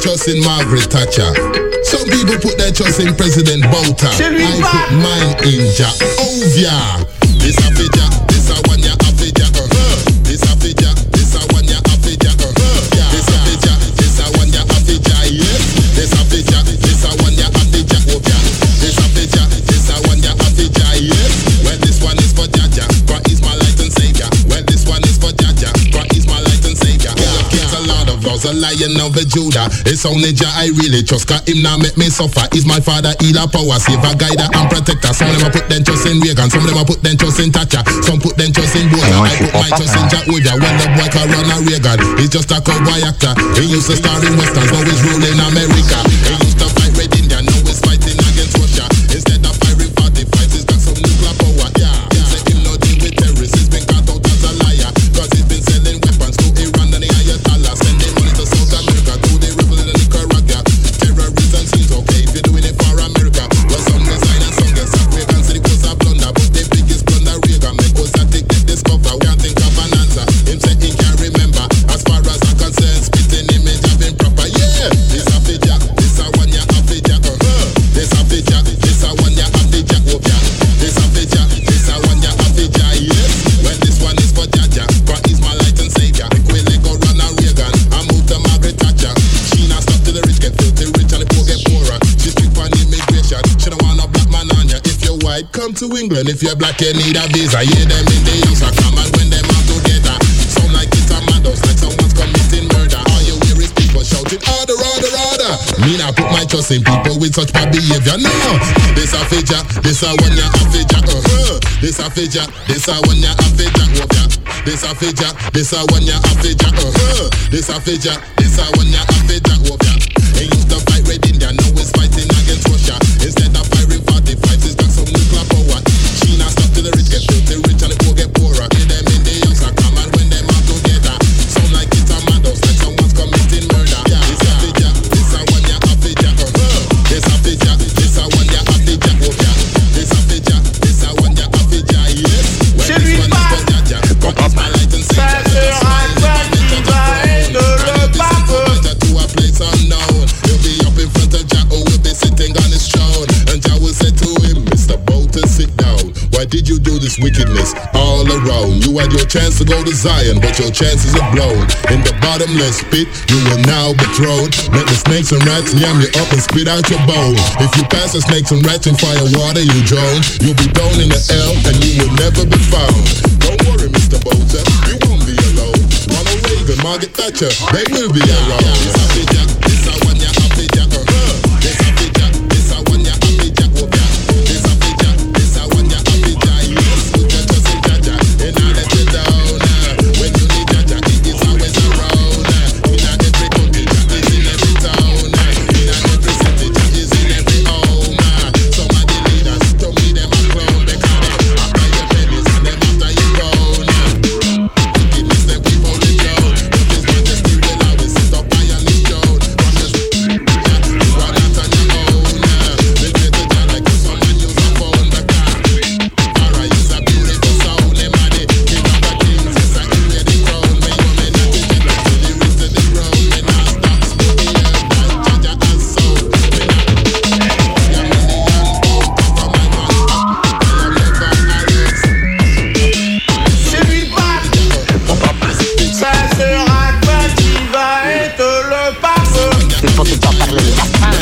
trust in Margaret Thatcher. Some people put their trust in President Botha. I put mine in Jehovah. This a fija, this a one ya a fija. This a fija, this a one ya a fija. This a fija, this a one ya a fija. Yes. This a fija, this a one ya a fija. This a fija, this a one ya a fija. Yes. Well, this one is for Jaja, for he's my light and savior. Well, this one is for Jaja, for he's my light and savior. Against a lot of laws, a lion of a Judah. It's only Jah I really trust, cause him now make me suffer. He's my father, healer, power, saver, guider and protector. Some of them a put them trust in Reagan, some of them a put them trust in Thatcher, some put them trust in Botha. I put my trust in Jehovah. When the boy can run a Reagan, he's just a cowboy actor. He used to star in westerns, now he's ruling America. He used to fight Red India, now he's fighting against Russia. Instead of firing 45, he's got some nuclear power. Yeah, say him no deal with terrorists, he's been caught out as a liar. Cause he's been selling weapons to Iran and the Ayatollah, sending money to South America, to the rebel in Nicaragua. Terrorism seems okay if you're doing it for America. Well, some design and some get sacked. Reagan said it was a blunder, but the biggest blunder Reagan make was that they get discovered. We can't think of an answer. Him said he can't remember. As far as I'm concerned, spitting image have been proper. Yeah, this a fija, this a one ya a fija. This a fija, this a one ya a fija. This a fija, this a one ya a fija. Yes, well this one is for Jaja, for he's my light and savior. We let go run a Reagan, I move to Margaret Thatcher. She not stop till the rich get filthy rich and the poor get poorer. She strict on immigration, she don't want no black man on ya. If you're white, come to England. If you're black, you need a visa. Yeah, them in the house are come and when them out together. Sound like it's a madhouse, like someone's committing murder. All you hear is people shouting, order, order, order. Me not put my trust in people with such bad behavior. No, this a fija, this a one ya a fija. This a fija, this a one ya a fija. This a fija, this a one ya a fija. This a fija, this a one ya a fija. He used to fight Red India, now he's fighting against Russia. Instead of firing 45, he's got some nuclear power. She not stop till the rich get filthy rich and the poor get poorer. Get them in the house are come and when them out together. Sound like it's a madhouse, like someone's committing murder. This a fija, this a one ya a fija. This a fija, this a one ya a fija. This a fija, this a one ya a fija. Yes, well this one is for Jaja, but he's my light and savior. To a place unknown, he'll be up in front of Jah, who will be sitting on his throne. And Jah will say to him, Mr. Botha, sit down. Why did you do this wickedness all around? You had your chance to go to Zion, but your chances are blown. In the bottomless pit, you will now be thrown. Let the snakes and rats yam you up and spit out your bone. If you pass the snakes and rats in fire water, you drown. You'll be thrown in the hell and you will never be found. Don't worry, Mr. Botha, you won't be alone. Ronald Reagan, Margaret Thatcher, they will be around. This a fija, this a one ya a fija. This a fija, this a one ya a fija. This a fija, this a one ya a fija. Yes, put your trust in Jaja, and I'll let you down. When you need Jaja, he is always around. In every country, Jah is in every town. In every city, Jah is in every home. Some of the leaders, to me them a clown. Because them after your pennies and them after your crown. Wickedness them keep on the throne. But His Majesty will always sit up high on his throne. From the you are not on your own. Listen to Jah like you someone use a phone. Alright, it's a beautiful sound. Them are the king of the kings. It's a king with the crown. When you may not take it like till you reach to the ground. When I stop speaking, you die. Jaja has sound. When I your million pound from my man. I am never arrogant. C'est lui pas. Ça sera toi qui va être le pape. C'est pour te faire parler de la fin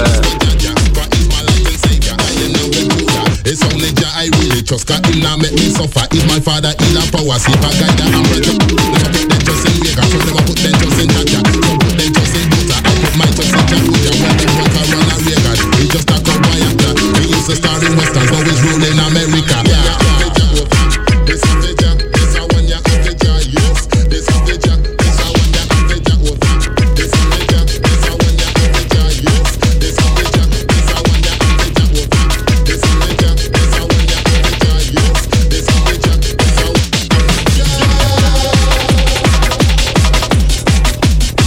It's only Jah I really trust, cause him now make me suffer. He's my father, healer, power, saver, guider and protector. Never put them trust in Reagan, so never put them trust in Thatcher. Some put them trust in Botha, I put my trust in Jehovah. When the boy can run a Reagan, he just a cowboy actor. He used to star in westerns, now he's ruling America. This a fija, this a one ya a fija. Yes, this a fija, this a one ya a fija. This a fija, this a one ya a fija. Yes, this a fija, this a one ya a fija. This a fija, this a one ya a fija. Yes, this a fija, this a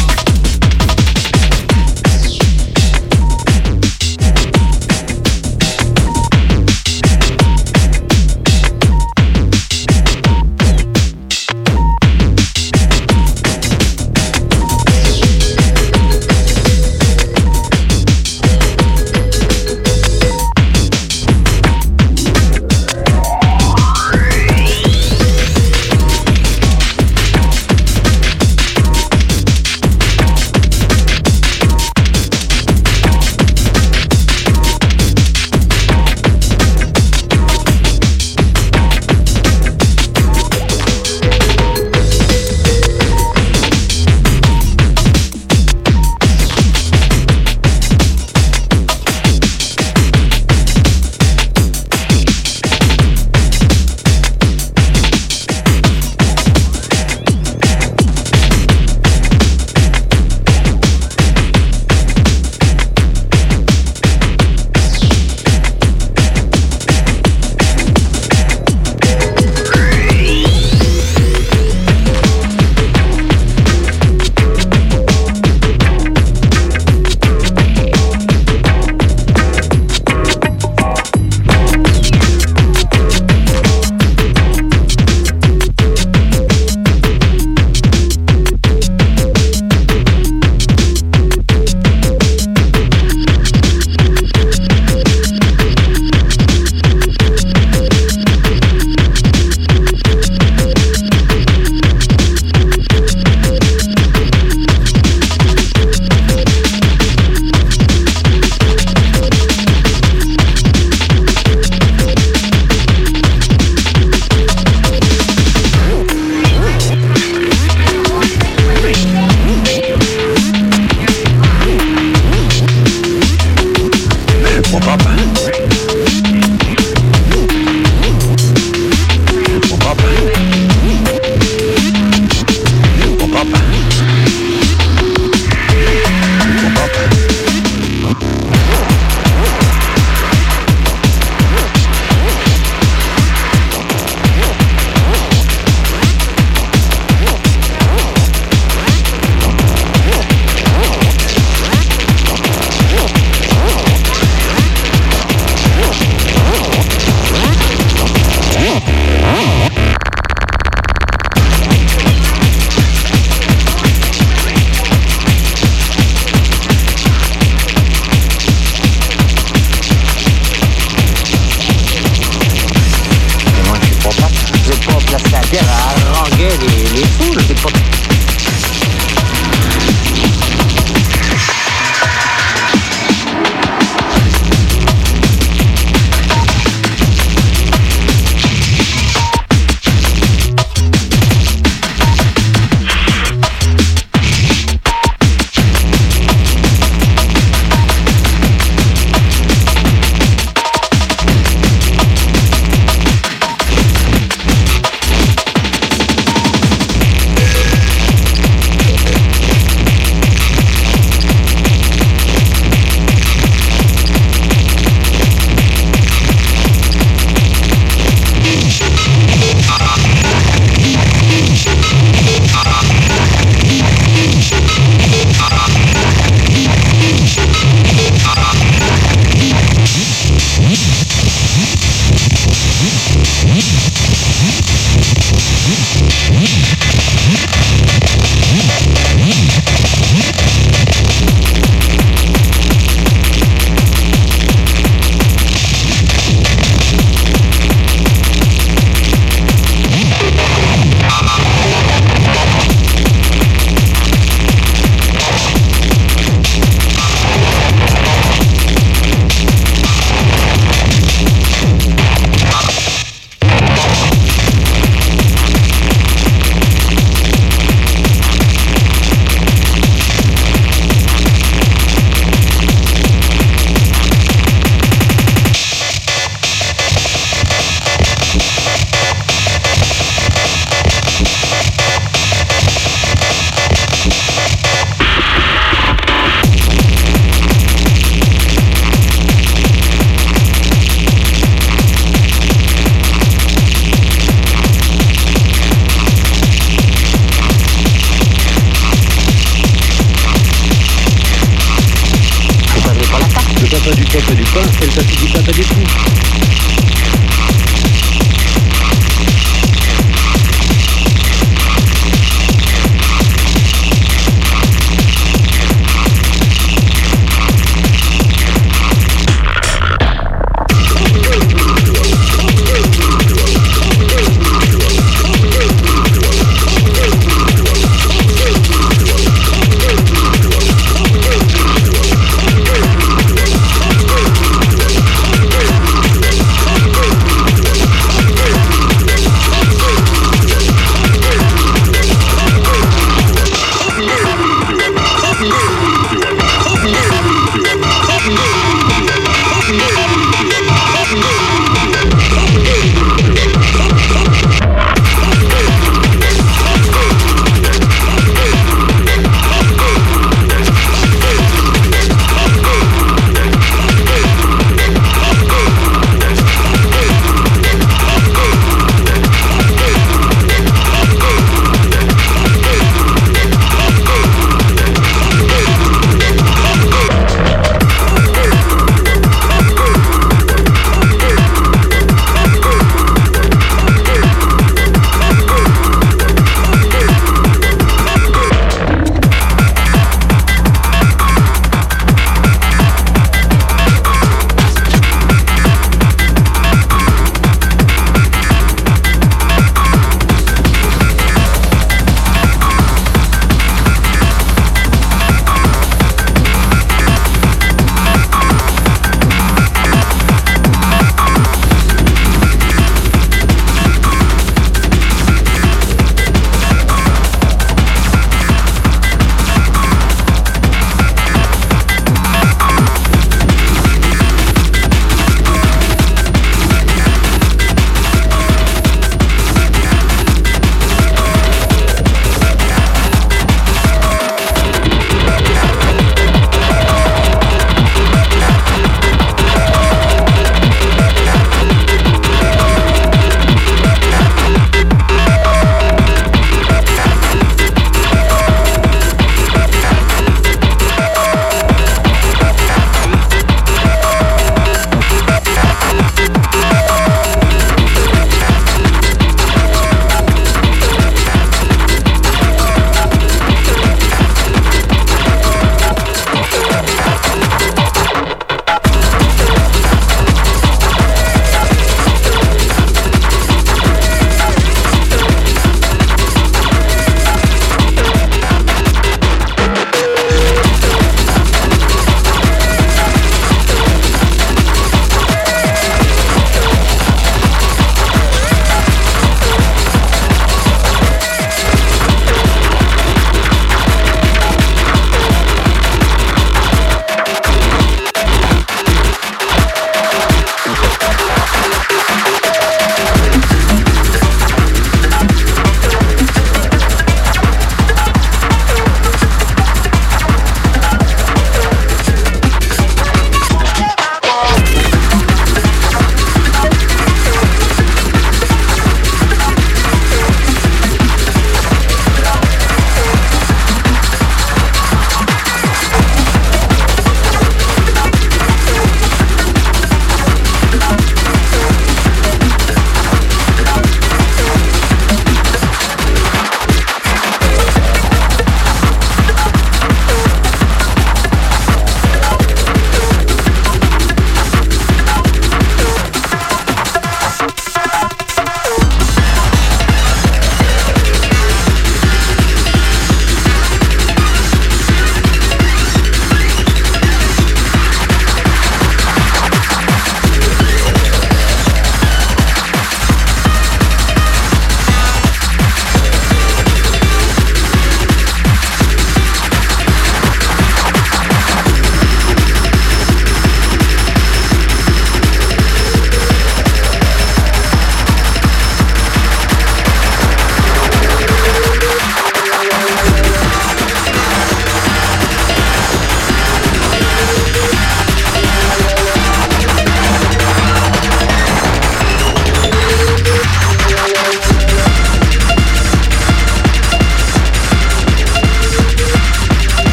pas, c'est le papy du papa des fous.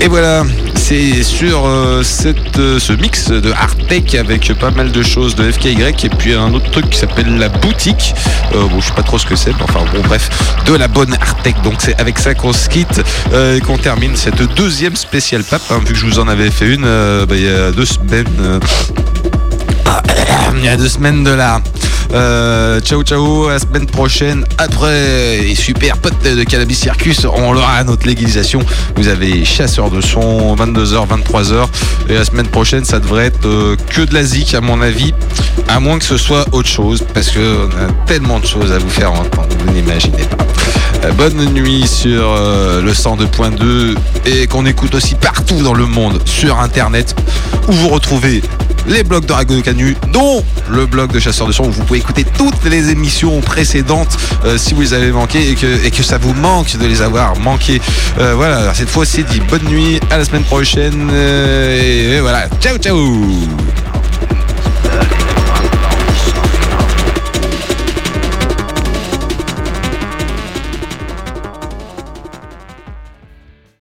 Et voilà, c'est sur ce mix de Art Tech avec pas mal de choses de FKY et puis un autre truc qui s'appelle La Boutique. Bon, je sais pas trop ce que c'est, mais enfin bon, bref, de la bonne Art Tech. Donc c'est avec ça qu'on se quitte et qu'on termine cette deuxième spéciale pape, hein, vu que je vous en avais fait une il y a 2 semaines. Il y a 2 semaines de là. Ciao, à la semaine prochaine. Après les super potes de Cannabis Circus, on l'aura à notre légalisation. Vous avez Chasseurs de son, 22h, 23h. Et la semaine prochaine, ça devrait être que de la zik, à mon avis. À moins que ce soit autre chose, parce qu'on a tellement de choses à vous faire entendre, vous n'imaginez pas. Bonne nuit sur le 102.2 et qu'on écoute aussi partout dans le monde sur Internet, où vous retrouvez les blogs de Radio Canu, dont le blog de Chasseurs de Son, où vous pouvez écouter toutes les émissions précédentes si vous les avez manquées et que ça vous manque de les avoir manquées. Voilà, cette fois c'est dit. Bonne nuit, à la semaine prochaine et voilà, ciao.